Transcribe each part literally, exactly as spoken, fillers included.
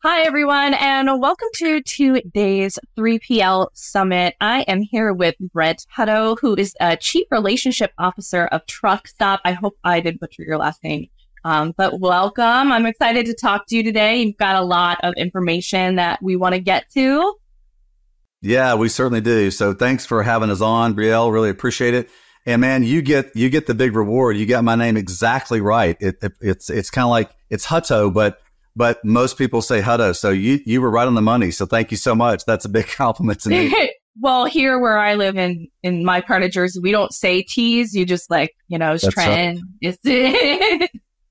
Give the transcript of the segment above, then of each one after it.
Hi, everyone, and welcome to today's three P L Summit. I am here with Brent Hutto, who is a Chief Relationship Officer of Truckstop. I hope I didn't butcher your last name, um, but welcome. I'm excited to talk to you today. You've got a lot of information that we want to get to. Yeah, we certainly do. So thanks for having us on, Brielle. Really appreciate it. And man, you get you get the big reward. You got my name exactly right. It, it, it's it's kind of like it's Hutto, but But most people say Hutto. So you, you were right on the money. So thank you so much. That's a big compliment to me. Well, here where I live in, in my part of Jersey, we don't say T's. You just like, you know, it's Trent. Right.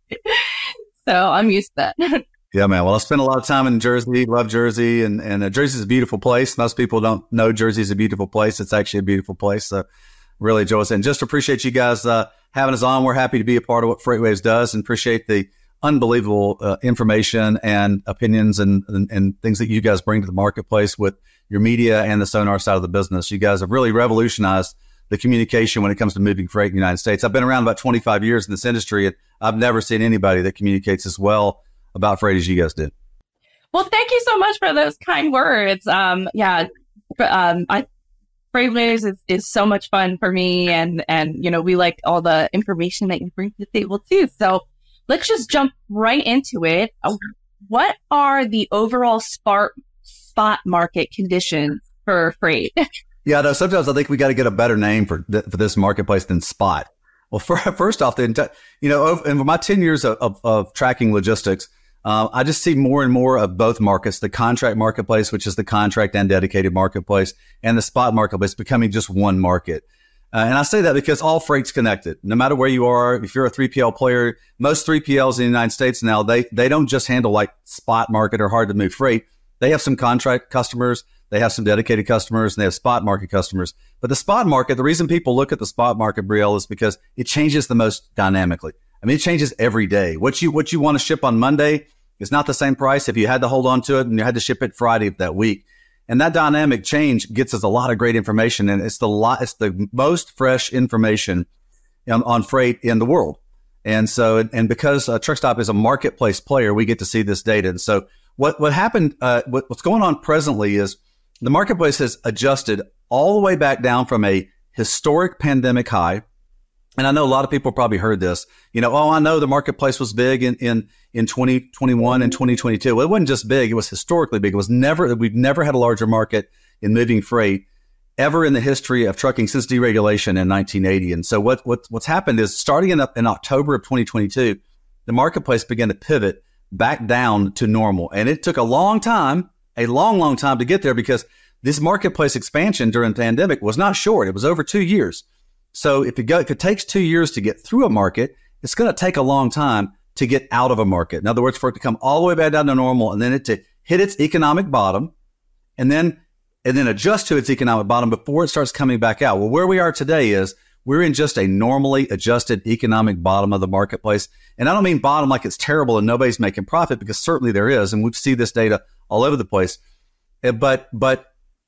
So I'm used to that. Yeah, man. Well, I spent a lot of time in Jersey, love Jersey, and, and uh, Jersey's a beautiful place. Most people don't know Jersey's a beautiful place. It's actually a beautiful place. So really enjoy it. And just appreciate you guys uh, having us on. We're happy to be a part of what FreightWaves does and appreciate the unbelievable uh, information and opinions and, and and things that you guys bring to the marketplace with your media and the Sonar side of the business. You guys have really revolutionized the communication when it comes to moving freight in the United States. I've been around about twenty-five years in this industry, and I've never seen anybody that communicates as well about freight as you guys did. Well, thank you so much for those kind words. Um, yeah, um, I, FreightWaves is, is so much fun for me, and and you know we like all the information that you bring to the table too. So let's just jump right into it. What are the overall spot spot market conditions for freight? Yeah, no, sometimes I think we got to get a better name for th- for this marketplace than spot. Well, for, first off, the you know, over, in my ten years of, of, of tracking logistics, uh, I just see more and more of both markets: the contract marketplace, which is the contract and dedicated marketplace, and the spot marketplace becoming just one market. Uh, and I say that because all freight's connected. No matter where you are, if you're a three P L player, most three P Ls in the United States now, they they don't just handle like spot market or hard to move freight. They have some contract customers, they have some dedicated customers, and they have spot market customers. But the spot market, the reason people look at the spot market, Brielle, is because it changes the most dynamically. I mean, it changes every day. What you what you want to ship on Monday is not the same price if you had to hold on to it and you had to ship it Friday of that week. And that dynamic change gets us a lot of great information, and it's the lot, it's the most fresh information on, on freight in the world. And so, and because uh, Truckstop is a marketplace player, we get to see this data. And so, what what happened, uh, what, what's going on presently is the marketplace has adjusted all the way back down from a historic pandemic high. And I know a lot of people probably heard this. You know, oh, I know the marketplace was big in in in twenty twenty-one and twenty twenty-two. Well, it wasn't just big; it was historically big. It was never we've never had a larger market in moving freight ever in the history of trucking since deregulation in nineteen eighty. And so, what what what's happened is starting in in October of twenty twenty-two, the marketplace began to pivot back down to normal, and it took a long time, a long, long time to get there because this marketplace expansion during the pandemic was not short; it was over two years. So if it go, if it takes two years to get through a market, it's going to take a long time to get out of a market. In other words, for it to come all the way back down to normal and then it to hit its economic bottom and then, and then adjust to its economic bottom before it starts coming back out. Well, where we are today is we're in just a normally adjusted economic bottom of the marketplace. And I don't mean bottom like it's terrible and nobody's making profit, because certainly there is. And we see this data all over the place. But, but,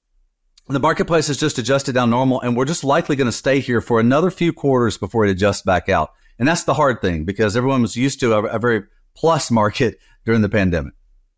the marketplace is just adjusted down normal, and we're just likely going to stay here for another few quarters before it adjusts back out. And that's the hard thing, because everyone was used to a, a very plus market during the pandemic.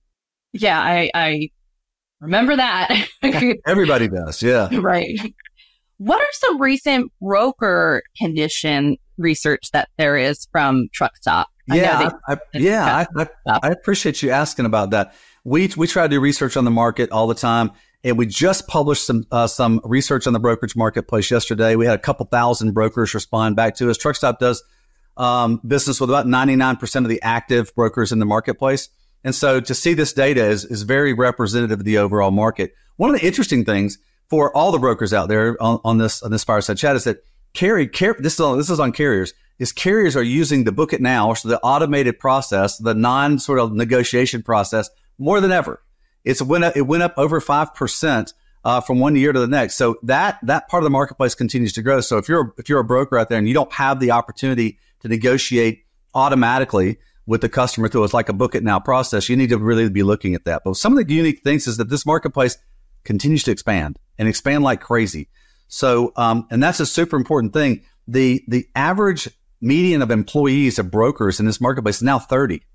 Yeah, I, I remember that. Everybody does, yeah. Right. What are some recent broker condition research that there is from Truckstop? Yeah, I, I, yeah, I, I, I appreciate you asking about that. We we try to do research on the market all the time. And we just published some uh, some research on the brokerage marketplace yesterday. We had a couple thousand brokers respond back to us. Truckstop does um, business with about ninety-nine percent of the active brokers in the marketplace. And so to see this data is, is very representative of the overall market. One of the interesting things for all the brokers out there on, on this on this fireside chat is that carry, car- this, is on, this is on carriers, is carriers are using the book it now, so the automated process, the non sort of negotiation process, more than ever. It's went up, it went up over five percent uh, from one year to the next. So that that part of the marketplace continues to grow. So if you're if you're a broker out there and you don't have the opportunity to negotiate automatically with the customer through it's like a book it now process, you need to really be looking at that. But some of the unique things is that this marketplace continues to expand and expand like crazy. So um, and that's a super important thing. The the average median of employees of brokers in this marketplace is now thirty.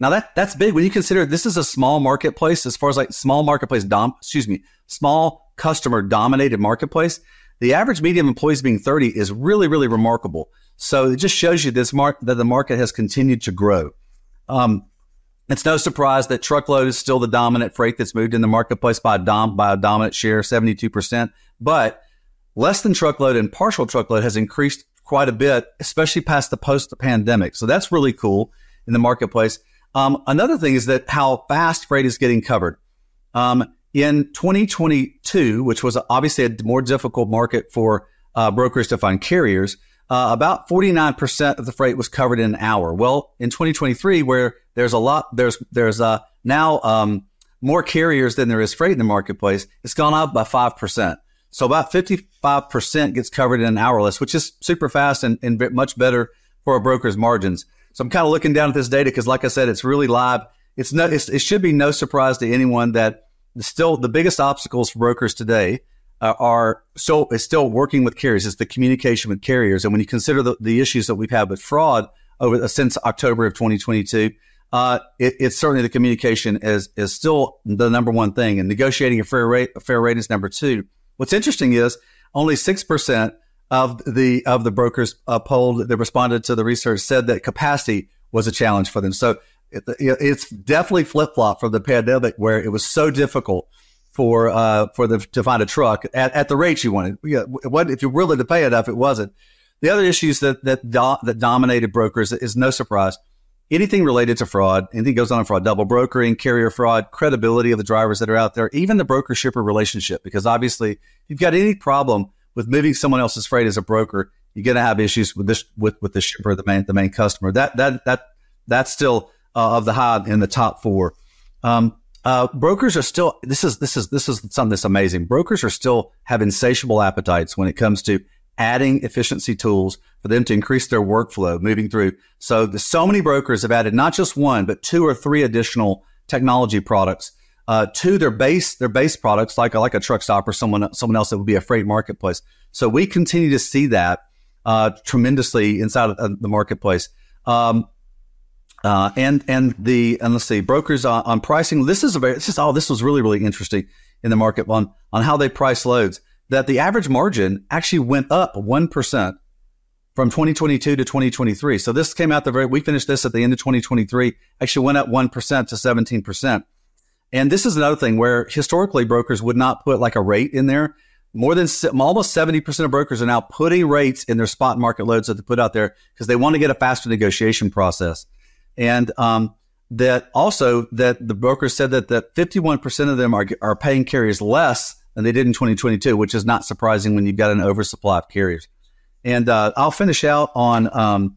Now that that's big when you consider this is a small marketplace as far as like small marketplace dom excuse me, small customer dominated marketplace. The average median employees being thirty is really, really remarkable. So it just shows you this mark that the market has continued to grow. Um, it's no surprise that truckload is still the dominant freight that's moved in the marketplace by a dom by a dominant share, seventy-two percent. But less than truckload and partial truckload has increased quite a bit, especially past the post-pandemic. So that's really cool in the marketplace. Um, another thing is that how fast freight is getting covered. Um, in twenty twenty-two, which was obviously a more difficult market for uh, brokers to find carriers, uh, about forty-nine percent of the freight was covered in an hour. Well, in twenty twenty-three, where there's a lot, there's there's uh, now um, more carriers than there is freight in the marketplace, it's gone up by five percent. So about fifty-five percent gets covered in an hour less, which is super fast and, and much better for a broker's margins. So I'm kind of looking down at this data because, like I said, it's really live. It's no, it's, it should be no surprise to anyone that still the biggest obstacles for brokers today uh, are still is still working with carriers. It's the communication with carriers, and when you consider the, the issues that we've had with fraud over since October of twenty twenty-two, uh, it, it's certainly the communication is is still the number one thing, and negotiating a fair rate a fair rate is number two. What's interesting is only six percent of the of the brokers uh, polled that responded to the research said that capacity was a challenge for them. So it, it's definitely flip-flop from the pandemic, where it was so difficult for uh, for them to find a truck at, at the rates you wanted. Yeah, what if you're willing to pay enough? It wasn't. The other issues that that do, that dominated brokers is no surprise. Anything related to fraud, anything goes on in fraud, double brokering, carrier fraud, credibility of the drivers that are out there, even the broker-shipper relationship. Because obviously, if you've got any problem with moving someone else's freight as a broker, you're going to have issues with this with with the shipper, the main the main customer. That that that that's still uh, of the high in the top four. Um, uh, brokers are still. This is this is this is something that's amazing. Brokers are still have insatiable appetites when it comes to adding efficiency tools for them to increase their workflow moving through. So the, so many brokers have added not just one, but two or three additional technology products uh, to their base, their base products, like a, like a truck stop or someone, someone else that would be a freight marketplace. So we continue to see that uh, tremendously inside of uh, the marketplace. Um, uh, and, and the, and let's see, brokers on, on pricing. This is a very, this is, oh, this was really, really interesting in the market on, on how they price loads, that the average margin actually went up one percent from twenty twenty-two to twenty twenty-three. So this came out the very, we finished this at the end of twenty twenty-three, actually went up one percent to seventeen percent. And this is another thing where historically brokers would not put like a rate in there. More than almost seventy percent of brokers are now putting rates in their spot market loads that they put out there because they want to get a faster negotiation process. And um, that also that the brokers said that, that fifty-one percent of them are, are paying carriers less than they did in twenty twenty-two, which is not surprising when you've got an oversupply of carriers. And uh, I'll finish out on um,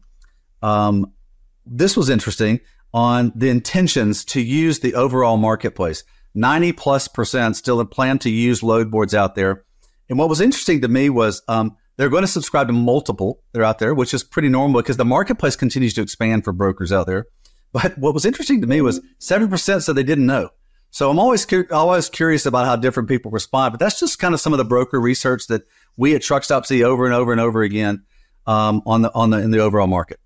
um, this was interesting on the intentions to use the overall marketplace. ninety plus percent still plan to use load boards out there. And what was interesting to me was um, they're going to subscribe to multiple. They're out there, which is pretty normal because the marketplace continues to expand for brokers out there. But what was interesting to me was seven percent said they didn't know. So I'm always cu- always curious about how different people respond, but that's just kind of some of the broker research that we at Truckstop see over and over and over again um, on the on the in the overall market.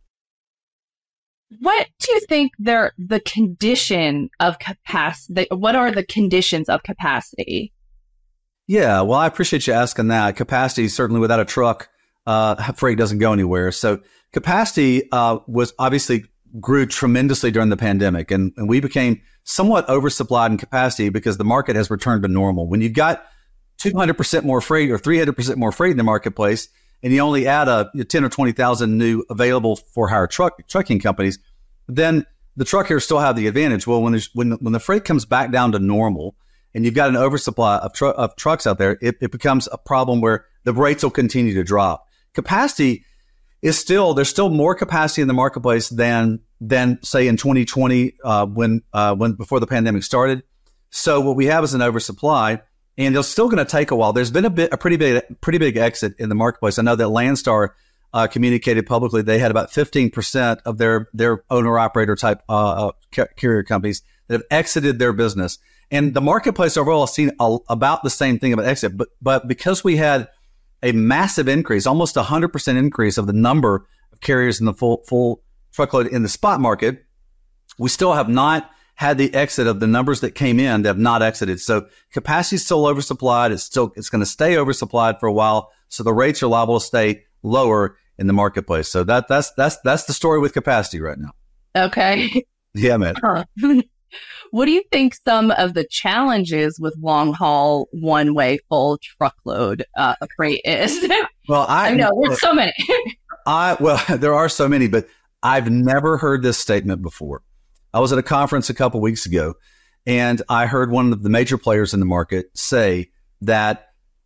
What do you think they're the condition of capacity? What are the conditions of capacity? Yeah, well, I appreciate you asking that. Capacity, certainly without a truck, uh, freight doesn't go anywhere. So capacity uh, was obviously grew tremendously during the pandemic, and, and we became somewhat oversupplied in capacity because the market has returned to normal. When you've got two hundred percent more freight or three hundred percent more freight in the marketplace, and you only add a ten or twenty thousand new available for hire truck trucking companies, then the truckers still have the advantage. Well, when there's, when when the freight comes back down to normal, and you've got an oversupply of, tr- of trucks out there, it, it becomes a problem where the rates will continue to drop. Capacity is still there's still more capacity in the marketplace than than say in twenty twenty uh, when uh, when before the pandemic started. So what we have is an oversupply. And it's still going to take a while. There's been a bit, a pretty big, pretty big exit in the marketplace. I know that Landstar uh, communicated publicly they had about fifteen percent of their their owner operator type uh, uh, carrier companies that have exited their business. And the marketplace overall has seen a, about the same thing about exit. But but because we had a massive increase, almost a hundred percent increase of the number of carriers in the full full truckload in the spot market, we still have not had the exit of the numbers that came in that have not exited. So capacity is still oversupplied. It's still, it's going to stay oversupplied for a while. So the rates are liable to stay lower in the marketplace. So that, that's, that's, that's the story with capacity right now. Okay. Yeah, man. Huh. What do you think some of the challenges with long haul, one way full truckload uh, freight is? Well, I, I know there's so many. I, well, there are so many, but I've never heard this statement before. I was at a conference a couple weeks ago, and I heard one of the major players in the market say that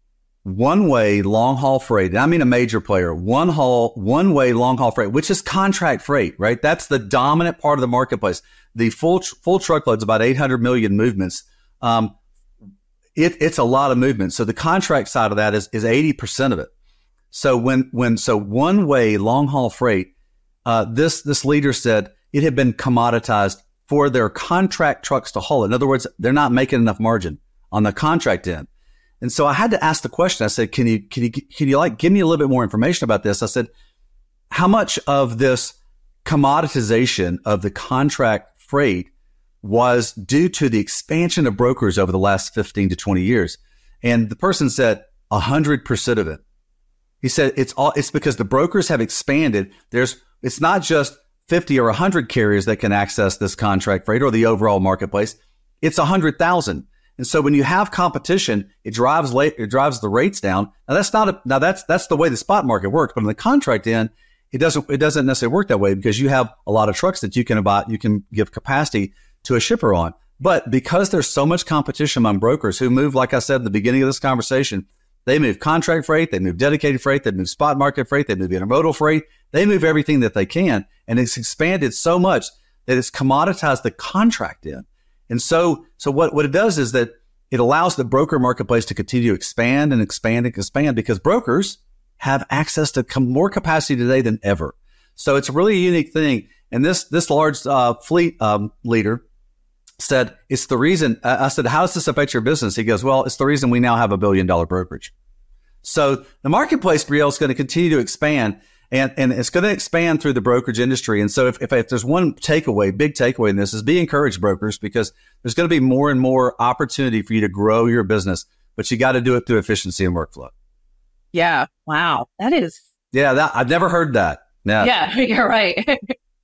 one-way long-haul freight, and I mean a major player, one haul, one-way long-haul freight, which is contract freight, right? That's the dominant part of the marketplace. The full full truckload's about eight hundred million movements. Um, it, it's a lot of movement. So the contract side of that is is eighty percent of it. So when when so one-way long-haul freight, uh, this this leader said it had been commoditized for their contract trucks to haul it. In other words, they're not making enough margin on the contract end. And so I had to ask the question. I said, can you, can you, can you like give me a little bit more information about this? I said, how much of this commoditization of the contract freight was due to the expansion of brokers over the last fifteen to twenty years? And the person said a hundred percent of it. He said, it's all, it's because the brokers have expanded. There's, it's not just fifty or a hundred carriers that can access this contract freight or the overall marketplace. It's a hundred thousand. And so when you have competition, it drives late, it drives the rates down. Now that's not a, now that's, that's the way the spot market works. But on the contract end, it doesn't, it doesn't necessarily work that way because you have a lot of trucks that you can about, you can give capacity to a shipper on. But because there's so much competition among brokers who move, like I said at the beginning of this conversation, they move contract freight, they move dedicated freight, they move spot market freight, they move intermodal freight, they move everything that they can. And it's expanded so much that it's commoditized the contract in. And so, so what, what it does is that it allows the broker marketplace to continue to expand and expand and expand because brokers have access to com- more capacity today than ever. So it's a really unique thing. And this, this large uh, fleet um, leader said, it's the reason, uh, I said, how does this affect your business? He goes, well, it's the reason we now have a billion dollar brokerage. So the marketplace, Brielle, is going to continue to expand. And, and it's going to expand through the brokerage industry. And so if, if, if there's one takeaway, big takeaway in this is be encouraged, brokers, because there's going to be more and more opportunity for you to grow your business, but you got to do it through efficiency and workflow. Yeah. Wow. That is. Yeah. That, I've never heard that. Yeah. Yeah, you're right.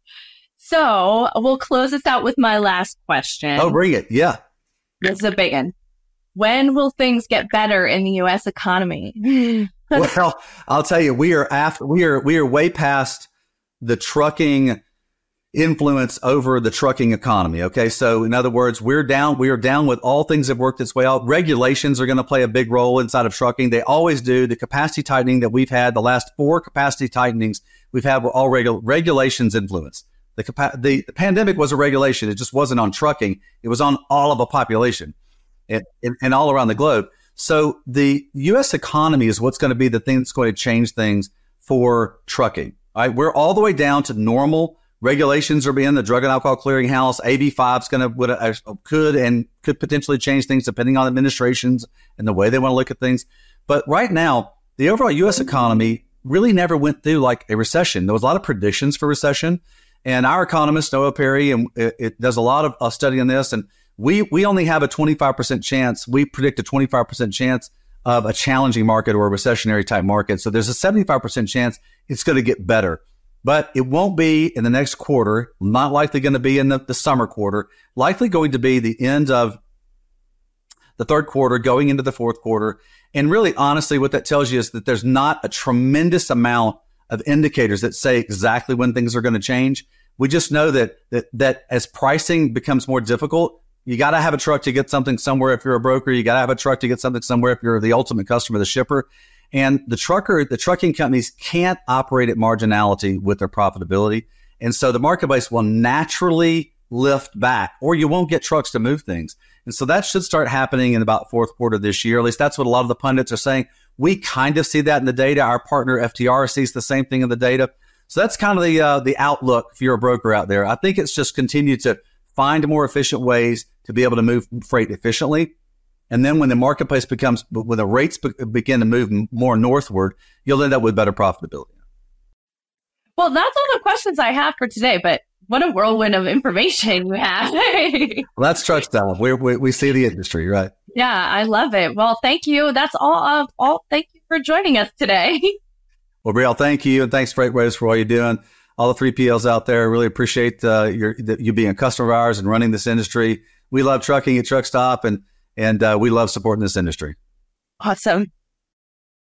So we'll close this out with my last question. Oh, bring it. Yeah. This is a big one. When will things get better in the U S economy? Well, I'll tell you, we are after, we are, we are way past the trucking influence over the trucking economy. Okay. So in other words, we're down, we are down with all things that have worked its way out. Regulations are going to play a big role inside of trucking. They always do. The capacity tightening that we've had, the last four capacity tightenings we've had were all regu- regulations influence. The, capa- the, the pandemic was a regulation. It just wasn't on trucking. It was on all of a population and, and, and all around the globe. So the U S economy is what's going to be the thing that's going to change things for trucking. All right, we're all the way down to normal regulations are being the Drug and Alcohol Clearinghouse. A B five is going to would uh, could and could potentially change things depending on administrations and the way they want to look at things. But right now, the overall U S economy really never went through like a recession. There was a lot of predictions for recession, and our economist Noah Perry and it, it does a lot of uh, study on this and. We we only have a twenty-five percent chance. We predict a twenty-five percent chance of a challenging market or a recessionary type market. So there's a seventy-five percent chance it's going to get better. But it won't be in the next quarter, not likely going to be in the, the summer quarter, likely going to be the end of the third quarter, going into the fourth quarter. And really, honestly, what that tells you is that there's not a tremendous amount of indicators that say exactly when things are going to change. We just know that that that as pricing becomes more difficult, you got to have a truck to get something somewhere if you're a broker. You got to have a truck to get something somewhere if you're the ultimate customer, the shipper. And the trucker, the trucking companies can't operate at marginality with their profitability. And so the marketplace will naturally lift back or you won't get trucks to move things. And so that should start happening in about fourth quarter this year. At least that's what a lot of the pundits are saying. We kind of see that in the data. Our partner F T R sees the same thing in the data. So that's kind of the, uh, the outlook if you're a broker out there. I think it's just continued to find more efficient ways to be able to move freight efficiently. And then when the marketplace becomes, when the rates be- begin to move more northward, you'll end up with better profitability. Well, that's all the questions I have for today, but what a whirlwind of information you have. Well, that's truck style. We we we see the industry, right? Yeah, I love it. Well, thank you. That's all. Of all. Thank you for joining us today. Well, Brielle, thank you, and thanks Freightways for all you're doing. All the three P Ls out there, really appreciate uh, your you being a customer of ours and running this industry. We love trucking at Truck Stop, and and uh, we love supporting this industry. Awesome.